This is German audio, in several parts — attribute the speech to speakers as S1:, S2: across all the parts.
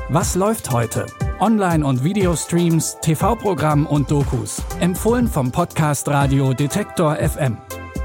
S1: Was läuft heute? Online- und Videostreams, TV-Programm und Dokus. Empfohlen vom Podcast Radio Detektor FM.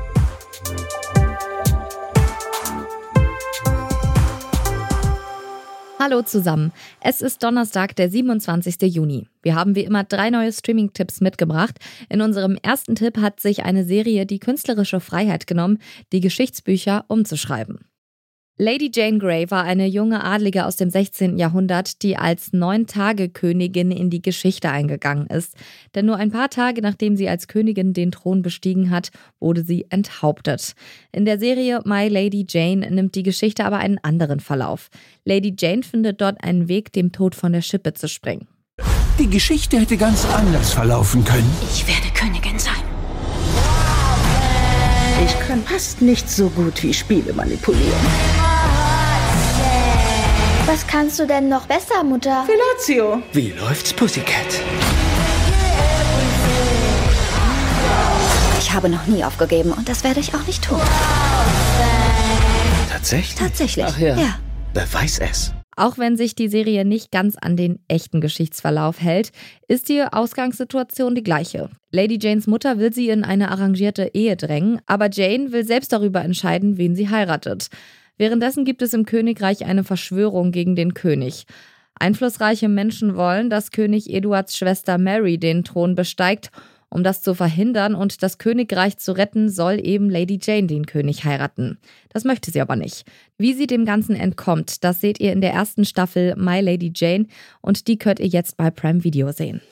S2: Hallo zusammen, es ist Donnerstag, der 27. Juni. Wir haben wie immer 3 neue Streaming-Tipps mitgebracht. In unserem ersten Tipp hat sich eine Serie die künstlerische Freiheit genommen, die Geschichtsbücher umzuschreiben. Lady Jane Grey war eine junge Adlige aus dem 16. Jahrhundert, die als 9-Tage-Königin in die Geschichte eingegangen ist. Denn nur ein paar Tage nachdem sie als Königin den Thron bestiegen hat, wurde sie enthauptet. In der Serie My Lady Jane nimmt die Geschichte aber einen anderen Verlauf. Lady Jane findet dort einen Weg, dem Tod von der Schippe zu springen.
S3: Die Geschichte hätte ganz anders verlaufen können.
S4: Ich werde Königin sein.
S5: Ich kann fast nicht so gut wie Spiele manipulieren.
S6: Was kannst du denn noch besser, Mutter?
S5: Fellatio.
S3: Wie läuft's, Pussycat?
S4: Ich habe noch nie aufgegeben und das werde ich auch nicht tun.
S3: Tatsächlich?
S4: Tatsächlich,
S3: Ach ja.
S4: ja.
S3: Beweis es.
S2: Auch wenn sich die Serie nicht ganz an den echten Geschichtsverlauf hält, ist die Ausgangssituation die gleiche. Lady Janes Mutter will sie in eine arrangierte Ehe drängen, aber Jane will selbst darüber entscheiden, wen sie heiratet. Währenddessen gibt es im Königreich eine Verschwörung gegen den König. Einflussreiche Menschen wollen, dass König Eduards Schwester Mary den Thron besteigt. Um das zu verhindern und das Königreich zu retten, soll eben Lady Jane den König heiraten. Das möchte sie aber nicht. Wie sie dem Ganzen entkommt, das seht ihr in der ersten Staffel My Lady Jane und die könnt ihr jetzt bei Prime Video sehen.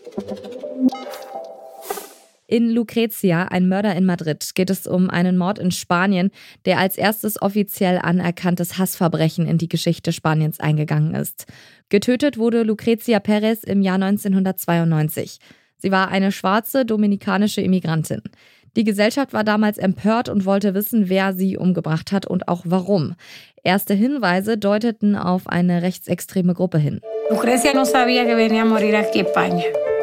S2: In Lucrezia, ein Mörder in Madrid, geht es um einen Mord in Spanien, der als erstes offiziell anerkanntes Hassverbrechen in die Geschichte Spaniens eingegangen ist. Getötet wurde Lucrezia Perez im Jahr 1992. Sie war eine schwarze dominikanische Immigrantin. Die Gesellschaft war damals empört und wollte wissen, wer sie umgebracht hat und auch warum. Erste Hinweise deuteten auf eine rechtsextreme Gruppe hin.
S7: Lucrecia no sabía que venía a morir aquí en España.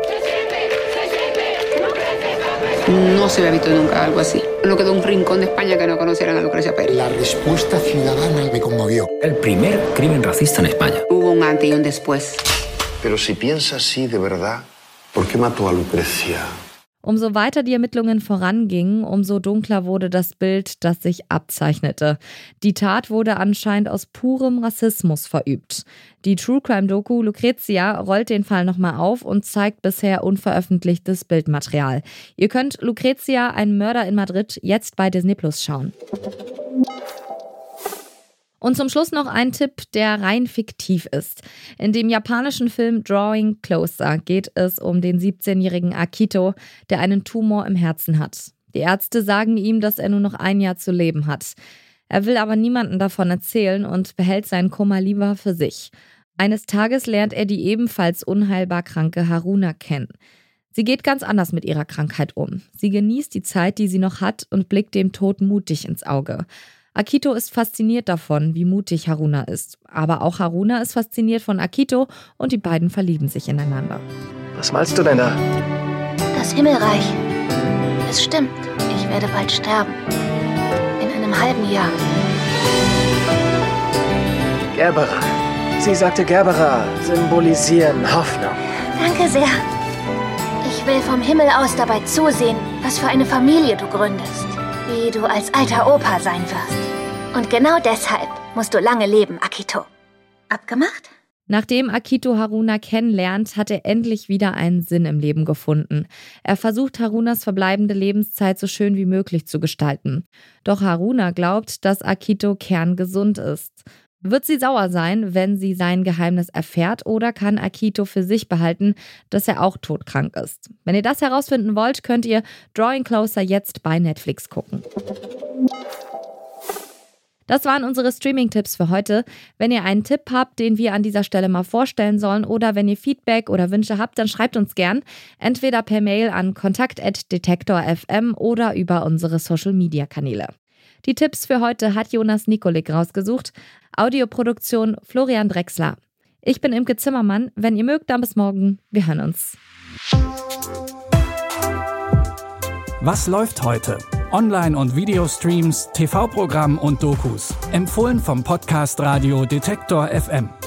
S8: No se había visto nunca algo así. No quedó un rincón de España que no conocieran a Lucrecia Pérez.
S9: La respuesta ciudadana me conmovió.
S10: El primer crimen racista en España.
S8: Hubo un antes y un después.
S9: Pero si piensa así de verdad, ¿por qué mató a Lucrecia?
S2: Umso weiter die Ermittlungen vorangingen, umso dunkler wurde das Bild, das sich abzeichnete. Die Tat wurde anscheinend aus purem Rassismus verübt. Die True-Crime-Doku Lucrezia rollt den Fall nochmal auf und zeigt bisher unveröffentlichtes Bildmaterial. Ihr könnt Lucrezia, ein Mörder in Madrid, jetzt bei Disney Plus schauen. Und zum Schluss noch ein Tipp, der rein fiktiv ist. In dem japanischen Film Drawing Closer geht es um den 17-jährigen Akito, der einen Tumor im Herzen hat. Die Ärzte sagen ihm, dass er nur noch 1 Jahr zu leben hat. Er will aber niemandem davon erzählen und behält seinen Kummer lieber für sich. Eines Tages lernt er die ebenfalls unheilbar kranke Haruna kennen. Sie geht ganz anders mit ihrer Krankheit um. Sie genießt die Zeit, die sie noch hat und blickt dem Tod mutig ins Auge. Akito ist fasziniert davon, wie mutig Haruna ist. Aber auch Haruna ist fasziniert von Akito und die beiden verlieben sich ineinander.
S11: Was malst du denn da?
S6: Das Himmelreich. Es stimmt, ich werde bald sterben. In einem halben Jahr.
S11: Gerbera. Sie sagte, Gerbera symbolisieren Hoffnung.
S6: Danke sehr. Ich will vom Himmel aus dabei zusehen, was für eine Familie du gründest. Wie du als alter Opa sein wirst. Und genau deshalb musst du lange leben, Akito. Abgemacht?
S2: Nachdem Akito Haruna kennenlernt, hat er endlich wieder einen Sinn im Leben gefunden. Er versucht, Harunas verbleibende Lebenszeit so schön wie möglich zu gestalten. Doch Haruna glaubt, dass Akito kerngesund ist. Wird sie sauer sein, wenn sie sein Geheimnis erfährt, oder kann Akito für sich behalten, dass er auch todkrank ist? Wenn ihr das herausfinden wollt, könnt ihr Drawing Closer jetzt bei Netflix gucken. Das waren unsere Streaming-Tipps für heute. Wenn ihr einen Tipp habt, den wir an dieser Stelle mal vorstellen sollen, oder wenn ihr Feedback oder Wünsche habt, dann schreibt uns gern. Entweder per Mail an kontakt@detektor.fm oder über unsere Social-Media-Kanäle. Die Tipps für heute hat Jonas Nikolik rausgesucht. Audioproduktion Florian Drexler. Ich bin Imke Zimmermann. Wenn ihr mögt, dann bis morgen. Wir hören uns.
S1: Was läuft heute? Online- und Videostreams, TV-Programm und Dokus. Empfohlen vom Podcast Radio Detektor FM.